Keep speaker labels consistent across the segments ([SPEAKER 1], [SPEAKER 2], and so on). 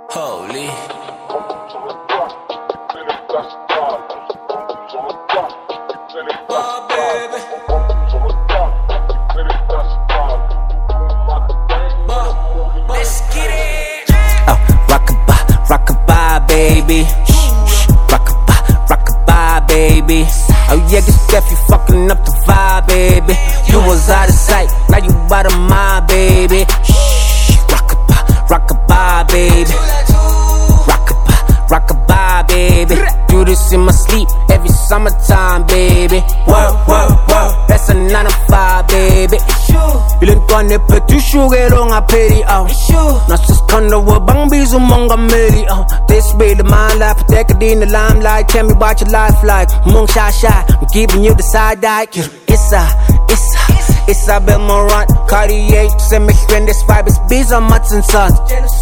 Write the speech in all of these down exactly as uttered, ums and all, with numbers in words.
[SPEAKER 1] Holy. Oh, baby. Let's get it.
[SPEAKER 2] Oh, rockabye, rockabye, baby. Rockabye, rockabye, baby. Oh yeah, get Steph, you fucking up the vibe, baby. You was out of sight, now you out of mind, baby. Rockabye, rockabye, baby. Rockabye, rockabye, baby. Do this in my sleep every summertime, baby. Work, work, work, that's a nine to five, baby. Ilentwane phethu shukela ngapheli aw nasisikhanda wabangbiza umongameli aw Desibili my life, protected in the limelight. Tell me about your life like Mung shy shy, I'm giving you the side eye. It's a, it's a, it's a bit more run Cartier, send me when this vibe is busy, I'm nuts and sons.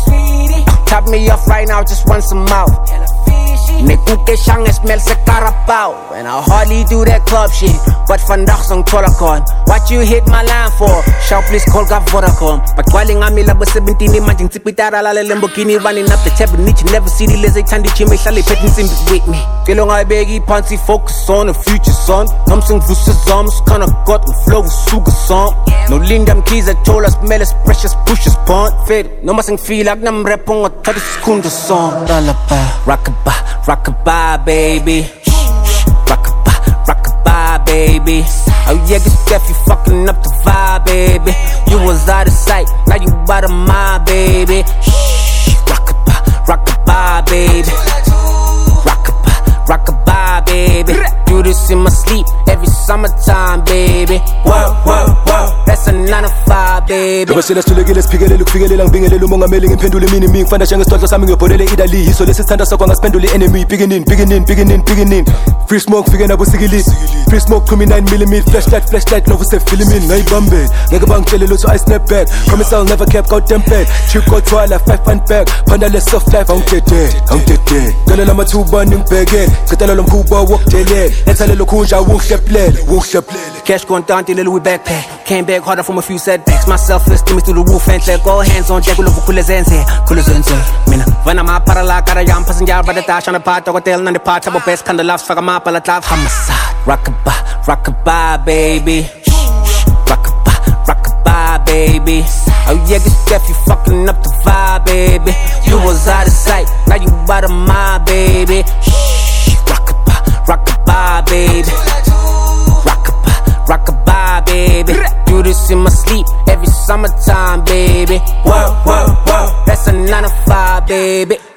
[SPEAKER 2] Top me off right now, just want some mouth. Nikuke shange smell se carapao. And I hardly do that club shit, but vandaag song tolakon. What you hit my line for? Shout please call ka Vodacom. Bagcwale ngami labo seventeen manje ngitsipitara la Lamborghini running up the tab niche. Never see the lazy thandi chime ihlale phethe insimbi with me. Celo ngayibeki phansi, focus on the future son. Nami sengivuse zami kinda got the flow usuka song. No Linda Mkhize told us smell precious pushes pond fed. Noma sengifeel akunam rap ongathatha isikhundla song. Rockabye, rockabye, baby. Rockabye, rockabye, baby. Oh yeah, get Steph, you fucking up the vibe, baby. You was out of sight, now you out of mind, baby. Rockabye, rockabye, baby. Rockabye, rockabye, baby. Do this in my sleep every summertime, baby. Work, work, work, that's a nine to five, baby.
[SPEAKER 3] Ngibashela sithulekile siphikelele ukufikelela ngibingelele umongameli ngiphendule mini mimi ngifanda njengesithonhlo sami ngiyobholele idali yiso lesithanda sakho ngasiphendule enemy beginning beginning beginning beginning free smoke fike nabo sikilisi free smoke kumi nine millimeter flashlight flashlight novu se filming ngayibambe ngeke bangitshele lutho I snap back promise I'll never cap out template chick got twala five pound back phanda le soft life awungitete awungitete ngale lamathuba ngibheke ngicela lo mkhuba wokujele ethale lokhunja wungihleplele wungihleplele
[SPEAKER 2] cash contant in the Louis backpack came back harder from a few setbacks my self-esteem is through the roof and let go hands on jack ulovu kulezenze kulezenze mina vana mapara la cara yam passenger by the dash on the part hotel nandi part abo best kind of laughs faka mapala club homicide rockabye rockabye baby rockabye rockabye baby oh yeah get Steph you fucking up the vibe baby you was out of sight now you out of mind baby rockabye rockabye baby rockabye rockabye baby do this in my sleep every summertime baby work work work that's a nine to five baby